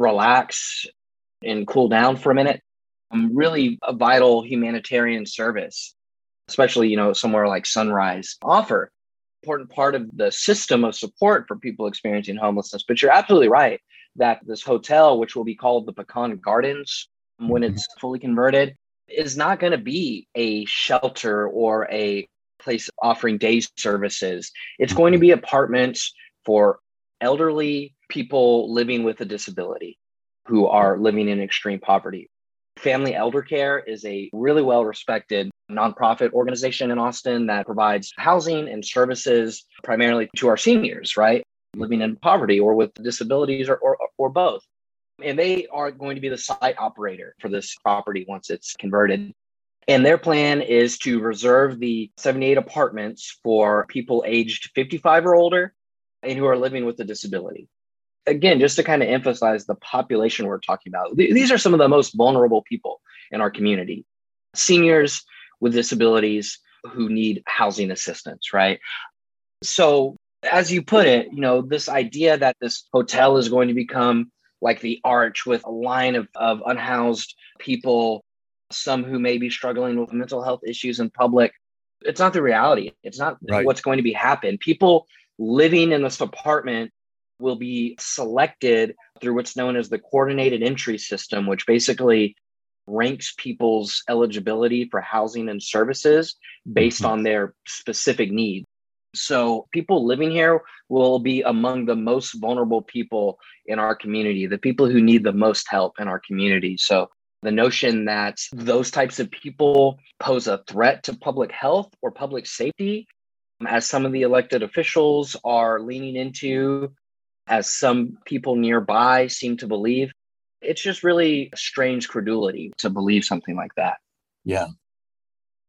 relax and cool down for a minute. Um, really a vital humanitarian service, especially, you know, somewhere like Sunrise offer. Important part of the system of support for people experiencing homelessness. But you're absolutely right that this hotel, which will be called the Pecan Gardens when it's fully converted, is not going to be a shelter or a place offering day services. It's going to be apartments for elderly people living with a disability who are living in extreme poverty. Family Elder Care is a really well-respected nonprofit organization in Austin that provides housing and services primarily to our seniors, right? Living in poverty or with disabilities or, or, or both. And they are going to be the site operator for this property once it's converted. And their plan is to reserve the seventy-eight apartments for people aged fifty-five or older and who are living with a disability. Again, just to kind of emphasize the population we're talking about, th- these are some of the most vulnerable people in our community. Seniors with disabilities who need housing assistance, right? So as you put it, you know, this idea that this hotel is going to become like the Arch with a line of, of unhoused people, some who may be struggling with mental health issues in public. It's not the reality. It's not right. What's going to be happen. People living in this apartment will be selected through what's known as the coordinated entry system, which basically ranks people's eligibility for housing and services based mm-hmm. on their specific needs. So people living here will be among the most vulnerable people in our community, the people who need the most help in our community. So the notion that those types of people pose a threat to public health or public safety, as some of the elected officials are leaning into, as some people nearby seem to believe, it's just really strange credulity to believe something like that. Yeah.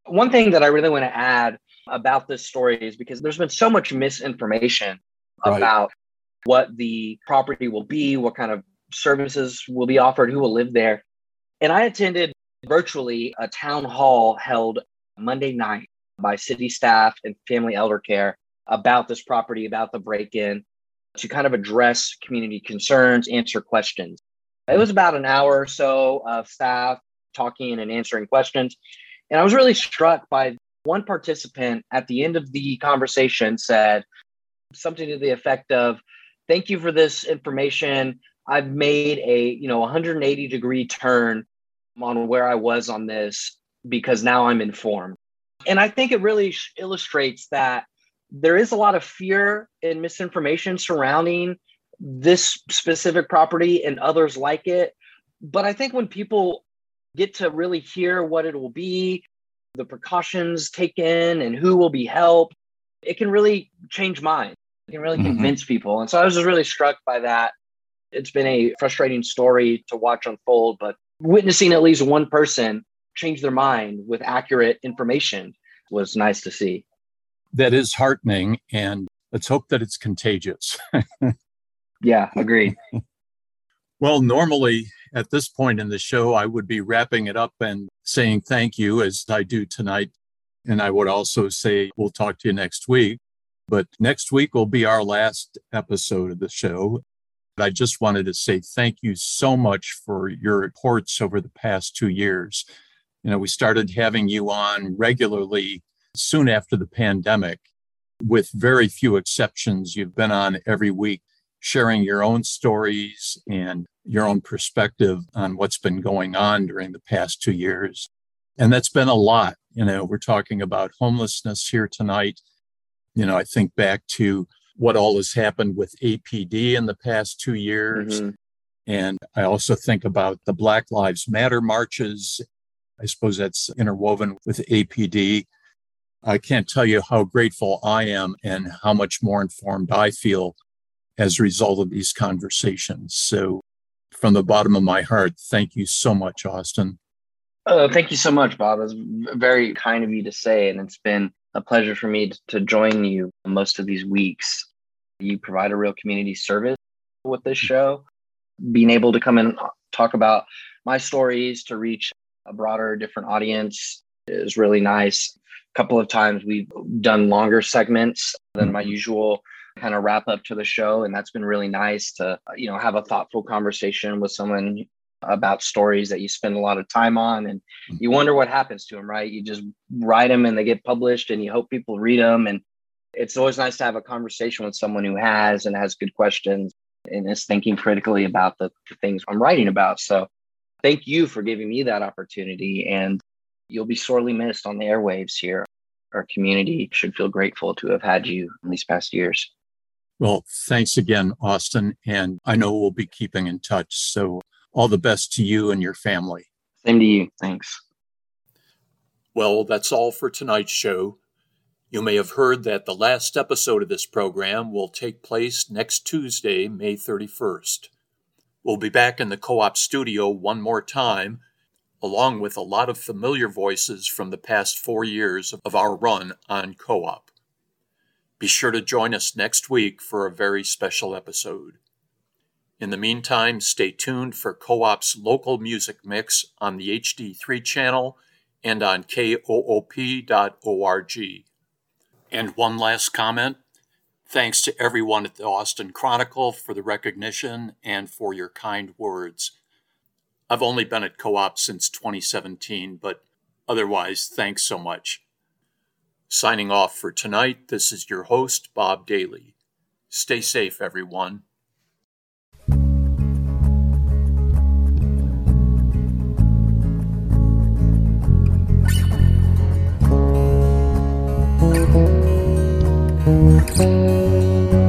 One thing that I really want to add about this story is because there's been so much misinformation Right. about what the property will be, what kind of services will be offered, who will live there. And I attended virtually a town hall held Monday night by city staff and family elder care about this property, about the break-in, to kind of address community concerns, answer questions. It was about an hour or so of staff talking and answering questions. And I was really struck by one participant at the end of the conversation said something to the effect of, "Thank you for this information. I've made a, you know, one hundred eighty degree turn on where I was on this because now I'm informed." And I think it really illustrates that there is a lot of fear and misinformation surrounding this specific property and others like it. But I think when people get to really hear what it will be, the precautions taken, and who will be helped, it can really change minds. It can really Mhm. convince people. And so I was just really struck by that. It's been a frustrating story to watch unfold, but witnessing at least one person change their mind with accurate information was nice to see. That is heartening, and let's hope that it's contagious. Yeah, agreed. Well, normally at this point in the show, I would be wrapping it up and saying thank you, as I do tonight. And I would also say we'll talk to you next week. But next week will be our last episode of the show. I just wanted to say thank you so much for your reports over the past two years. You know, we started having you on regularly soon after the pandemic. With very few exceptions, you've been on every week, sharing your own stories and your own perspective on what's been going on during the past two years. And that's been a lot. You know, we're talking about homelessness here tonight. You know, I think back to what all has happened with A P D in the past two years. Mm-hmm. And I also think about the Black Lives Matter marches. I suppose that's interwoven with A P D. I can't tell you how grateful I am and how much more informed I feel as a result of these conversations. So from the bottom of my heart, thank you so much, Austin. Uh, thank you so much, Bob. It's very kind of you to say, and it's been a pleasure for me to, to join you most of these weeks. You provide a real community service with this show. Being able to come and talk about my stories to reach a broader, different audience is really nice. A couple of times we've done longer segments than my usual kind of wrap up to the show. And that's been really nice to, you know, have a thoughtful conversation with someone about stories that you spend a lot of time on. And you wonder what happens to them, right? You just write them and they get published and you hope people read them. And it's always nice to have a conversation with someone who has and has good questions and is thinking critically about the, the things I'm writing about. So thank you for giving me that opportunity. And you'll be sorely missed on the airwaves here. Our community should feel grateful to have had you in these past years. Well, thanks again, Austin. And I know we'll be keeping in touch. So all the best to you and your family. Same to you. Thanks. Well, that's all for tonight's show. You may have heard that the last episode of this program will take place next Tuesday, May thirty-first. We'll be back in the Co-op studio one more time, along with a lot of familiar voices from the past four years of our run on Co-op. Be sure to join us next week for a very special episode. In the meantime, stay tuned for Co-op's local music mix on the H D three channel and on K O O P dot org. And one last comment. Thanks to everyone at the Austin Chronicle for the recognition and for your kind words. I've only been at Co-op since twenty seventeen, but otherwise, thanks so much. Signing off for tonight, this is your host, Bob Daly. Stay safe, everyone. Thank you.